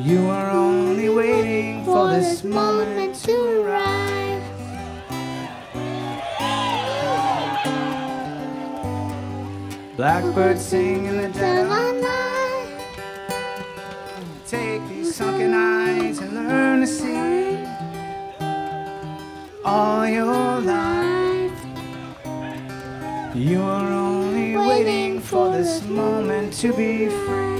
You are only waiting for this moment to arrive. Blackbirds sing in the dead of night. Take these sunken eyes and learn to see all your life. You are only waiting for this moment to be free.